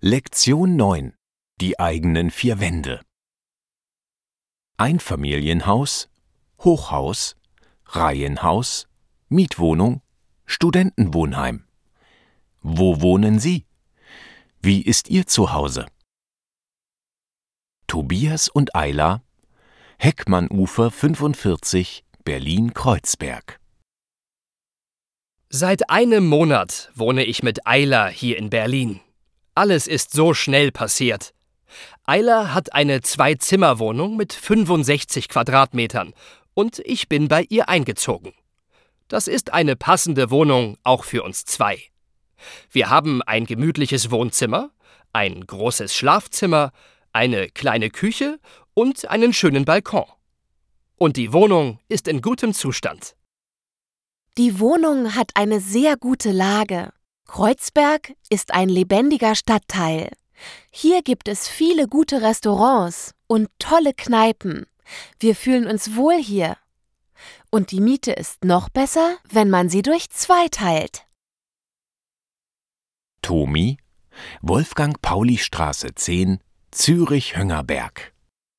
Lektion 9. Die eigenen vier Wände. Einfamilienhaus, Hochhaus, Reihenhaus, Mietwohnung, Studentenwohnheim. Wo wohnen Sie? Wie ist Ihr Zuhause? Tobias und Ayla, Heckmann-Ufer 45, Berlin-Kreuzberg. Seit einem Monat wohne ich mit Ayla hier in Berlin. Alles ist so schnell passiert. Ayla hat eine 2-Zimmer-Wohnung mit 65 Quadratmetern und ich bin bei ihr eingezogen. Das ist eine passende Wohnung auch für uns zwei. Wir haben ein gemütliches Wohnzimmer, ein großes Schlafzimmer, eine kleine Küche und einen schönen Balkon. Und die Wohnung ist in gutem Zustand. Die Wohnung hat eine sehr gute Lage. Kreuzberg ist ein lebendiger Stadtteil. Hier gibt es viele gute Restaurants und tolle Kneipen. Wir fühlen uns wohl hier. Und die Miete ist noch besser, wenn man sie durch 2 teilt. Tomi, Wolfgang-Pauli-Straße 10, Zürich-Hönggerberg.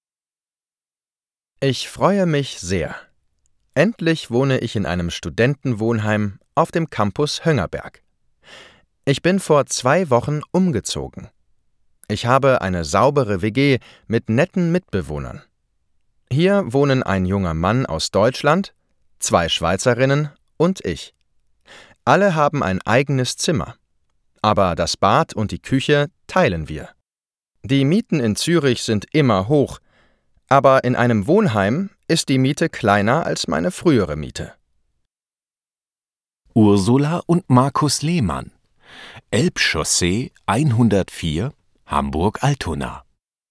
Ich freue mich sehr. Endlich wohne ich in einem Studentenwohnheim auf dem Campus Hönggerberg. Ich bin vor 2 Wochen umgezogen. Ich habe eine saubere WG mit netten Mitbewohnern. Hier wohnen ein junger Mann aus Deutschland, 2 Schweizerinnen und ich. Alle haben ein eigenes Zimmer. Aber das Bad und die Küche teilen wir. Die Mieten in Zürich sind immer hoch, aber in einem Wohnheim ist die Miete kleiner als meine frühere Miete. Ursula und Markus Lehmann, Elbchaussee 104, Hamburg-Altona.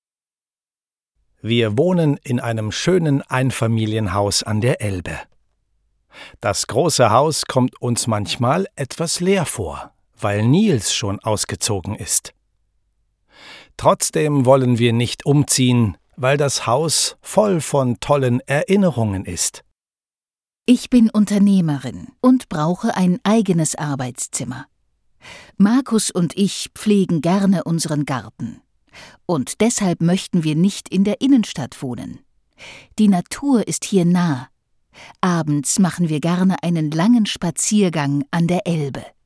Wir wohnen in einem schönen Einfamilienhaus an der Elbe. Das große Haus kommt uns manchmal etwas leer vor, weil Nils schon ausgezogen ist. Trotzdem wollen wir nicht umziehen, weil das Haus voll von tollen Erinnerungen ist. Ich bin Unternehmerin und brauche ein eigenes Arbeitszimmer. Markus und ich pflegen gerne unseren Garten. Und deshalb möchten wir nicht in der Innenstadt wohnen. Die Natur ist hier nah. Abends machen wir gerne einen langen Spaziergang an der Elbe.